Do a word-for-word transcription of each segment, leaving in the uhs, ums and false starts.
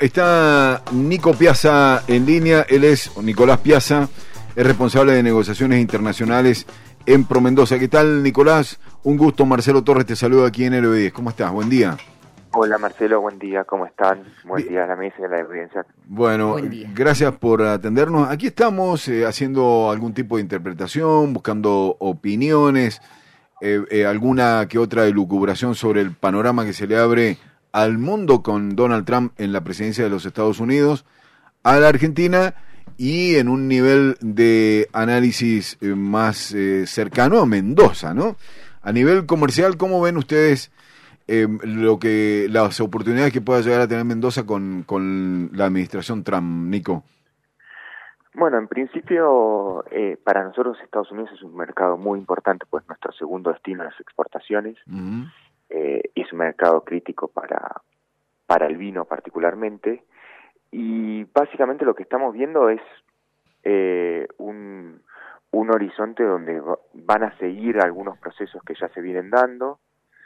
está Nico Piazza en línea. Él es Nicolás Piazza, es responsable de negociaciones internacionales en ProMendoza. ¿Qué tal, Nicolás? Un gusto. Marcelo Torres te saluda aquí en L B diez. ¿Cómo estás? Buen día. Hola Marcelo, buen día, ¿cómo están? Buen Bien. día a la mesa y a la audiencia. Bueno, gracias por atendernos. Aquí estamos eh, haciendo algún tipo de interpretación, buscando opiniones, eh, eh, alguna que otra elucubración sobre el panorama que se le abre al mundo con Donald Trump en la presidencia de los Estados Unidos, a la Argentina y en un nivel de análisis eh, más eh, cercano a Mendoza, ¿no? A nivel comercial, ¿cómo ven ustedes Eh, lo que las oportunidades que pueda llegar a tener Mendoza con, con la administración Trump, Nico? Bueno, en principio, eh, para nosotros Estados Unidos es un mercado muy importante, pues nuestro segundo destino en las exportaciones, uh-huh. eh, y es un mercado crítico para, para el vino particularmente, y básicamente lo que estamos viendo es eh, un, un horizonte donde van a seguir algunos procesos que ya se vienen dando.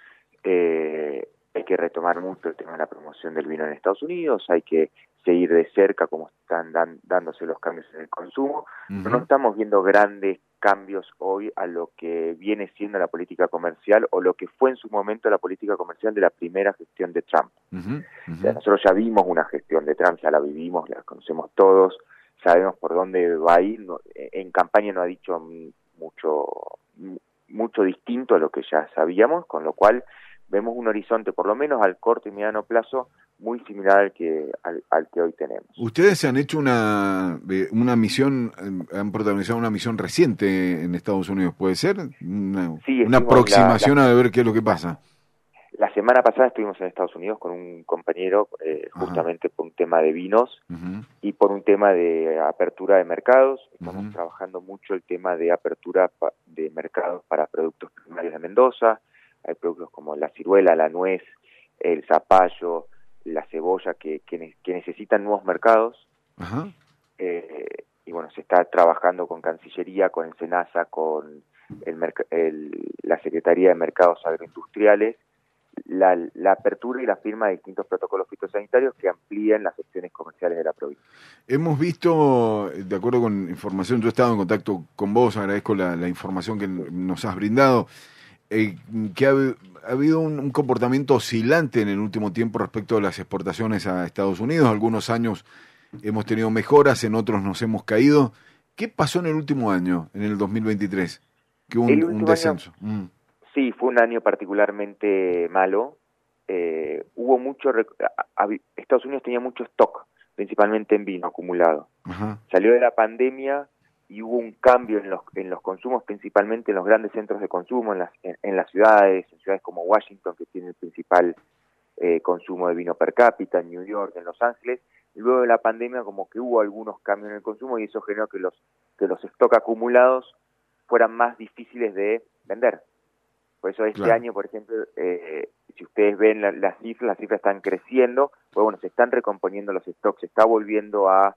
Eh, hay que retomar mucho el tema de la promoción del vino en Estados Unidos, hay que seguir de cerca cómo están dan, dándose los cambios en el consumo, uh-huh. pero no estamos viendo grandes cambios hoy a lo que viene siendo la política comercial o lo que fue en su momento la política comercial de la primera gestión de Trump. Uh-huh. Uh-huh. O sea, nosotros ya vimos una gestión de Trump, ya la vivimos, la conocemos todos, sabemos por dónde va a ir, no, en campaña no ha dicho mucho, mucho distinto a lo que ya sabíamos, con lo cual vemos un horizonte, por lo menos al corto y mediano plazo, muy similar al que al, al que hoy tenemos. Ustedes han hecho una una misión, han protagonizado una misión reciente en Estados Unidos, ¿puede ser? Una, sí, una aproximación la, la, a ver qué es lo que pasa. La semana pasada estuvimos en Estados Unidos con un compañero, eh, justamente por un tema de vinos uh-huh. y por un tema de apertura de mercados. Estamos uh-huh. trabajando mucho el tema de apertura pa, de mercados para productos primarios de Mendoza. Hay productos como la ciruela, la nuez, el zapallo, la cebolla que, que, que necesitan nuevos mercados. Uh-huh. Eh, y bueno, se está trabajando con Cancillería, con el SENASA, con el, el, la Secretaría de Mercados Agroindustriales, la, la apertura y la firma de distintos protocolos fitosanitarios que amplían las opciones comerciales de la provincia. Hemos visto, de acuerdo con información, yo he estado en contacto con vos, agradezco la, la información que nos has brindado, Eh, que ha, ha habido un, un comportamiento oscilante en el último tiempo respecto a las exportaciones a Estados Unidos. Algunos años hemos tenido mejoras, en otros nos hemos caído. ¿Qué pasó en el último año, en el dos mil veintitrés? Que hubo un, un descenso. Año, mm. Sí, fue un año particularmente malo. Eh, hubo mucho, Estados Unidos tenía mucho stock, principalmente en vino acumulado. Ajá. Salió de la pandemia y hubo un cambio en los en los consumos, principalmente en los grandes centros de consumo, en las en, en las ciudades, en ciudades como Washington, que tiene el principal eh, consumo de vino per cápita, en New York, en Los Ángeles. Y luego de la pandemia como que hubo algunos cambios en el consumo y eso generó que los que los stock acumulados fueran más difíciles de vender. Por eso este claro. año, por ejemplo, eh, si ustedes ven la, las cifras, las cifras están creciendo, pues bueno, se están recomponiendo los stocks, se está volviendo a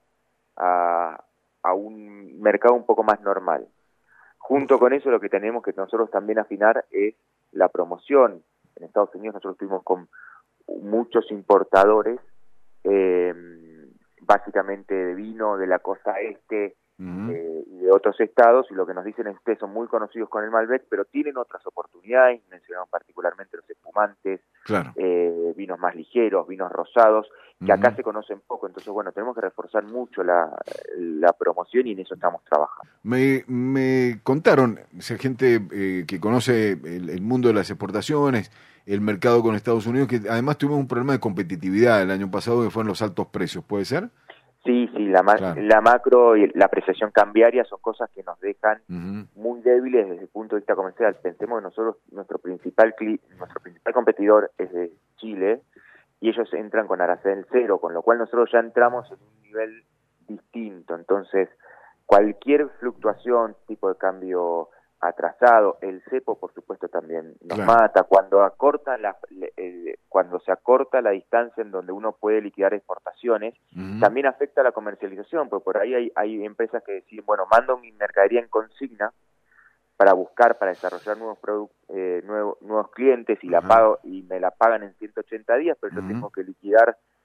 a a un mercado un poco más normal. Junto con eso, lo que tenemos que nosotros también afinar es la promoción. En Estados Unidos nosotros estuvimos con muchos importadores, eh, básicamente de vino de la costa este uh-huh. eh, y de otros estados, y lo que nos dicen es que son muy conocidos con el Malbec, pero tienen otras oportunidades, mencionamos particularmente los espumantes, claro. eh, vinos más ligeros, vinos rosados, que acá uh-huh. se conocen poco. Entonces, bueno, tenemos que reforzar mucho la, la promoción y en eso estamos trabajando. Me, me contaron, o sea, gente eh, que conoce el, el mundo de las exportaciones, el mercado con Estados Unidos, que además tuvimos un problema de competitividad el año pasado, que fueron los altos precios, ¿puede ser? Sí, sí, la, ma- claro. la macro y la apreciación cambiaria son cosas que nos dejan uh-huh. muy débiles desde el punto de vista comercial. Pensemos que nosotros, nuestro principal cli- nuestro principal competidor es de Chile, y ellos entran con arancel cero, con lo cual nosotros ya entramos en un nivel distinto. Entonces, cualquier fluctuación, tipo de cambio atrasado, el cepo, por supuesto, también nos claro. mata. Cuando acorta la, el, cuando se acorta la distancia en donde uno puede liquidar exportaciones, uh-huh. también afecta la comercialización, porque por ahí hay, hay empresas que deciden, bueno, mando mi mercadería en consigna para buscar, para desarrollar nuevos productos, eh, nuevos, nuevos clientes y uh-huh. la pago y me la pagan en ciento ochenta días, pero uh-huh. yo tengo que liquidar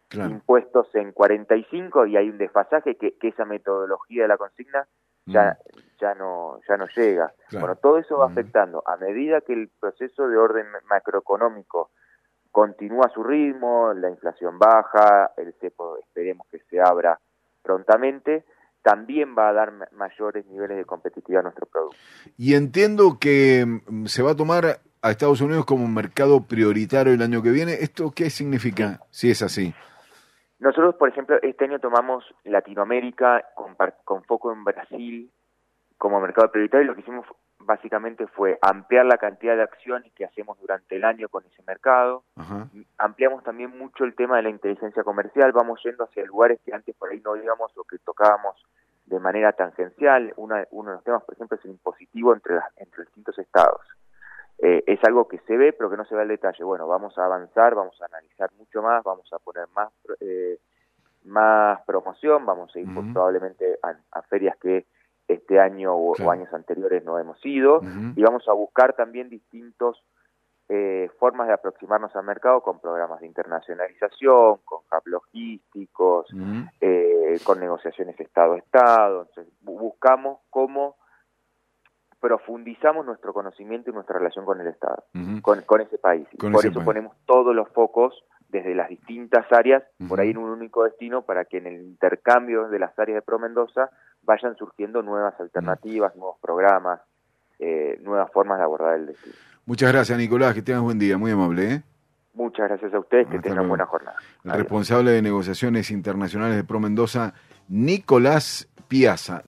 claro. impuestos en cuarenta y cinco y hay un desfasaje que, que esa metodología de la consigna ya, mm. ya no ya no llega. Claro. Bueno, todo eso va mm. afectando. A medida que el proceso de orden macroeconómico continúa su ritmo, la inflación baja, el cepo esperemos que se abra prontamente, también va a dar mayores niveles de competitividad a nuestro producto. Y entiendo que se va a tomar a Estados Unidos como un mercado prioritario el año que viene. ¿Esto qué significa, si es así? Nosotros, por ejemplo, este año tomamos Latinoamérica con, con foco en Brasil como mercado prioritario y lo que hicimos básicamente fue ampliar la cantidad de acciones que hacemos durante el año con ese mercado. Ajá. Ampliamos también mucho el tema de la inteligencia comercial, vamos yendo hacia lugares que antes por ahí no íbamos o que tocábamos de manera tangencial. Una, uno de los temas, por ejemplo, es el impositivo entre, las, entre los distintos estados. Eh, es algo que se ve, pero que no se ve al detalle. Bueno, vamos a avanzar, vamos a analizar mucho más, vamos a poner más eh, más promoción, vamos a ir uh-huh. probablemente a, a ferias que este año o, claro. o años anteriores no hemos ido, uh-huh. y vamos a buscar también distintos eh, formas de aproximarnos al mercado con programas de internacionalización, con hubs logísticos, uh-huh. eh, con negociaciones Estado-Estado. Entonces, buscamos cómo profundizamos nuestro conocimiento y nuestra relación con el Estado, uh-huh. con, con ese país. Con por ese eso país. Ponemos todos los focos desde las distintas áreas, uh-huh. por ahí en un único destino, para que en el intercambio de las áreas de Pro Mendoza vayan surgiendo nuevas alternativas, uh-huh. nuevos programas, eh, nuevas formas de abordar el destino. Muchas gracias, Nicolás, que tengas buen día, muy amable. ¿eh? Muchas gracias a ustedes, que Hasta tengan luego. Buena jornada. El Adiós. Responsable de negociaciones internacionales de Pro Mendoza, Nicolás Piazza.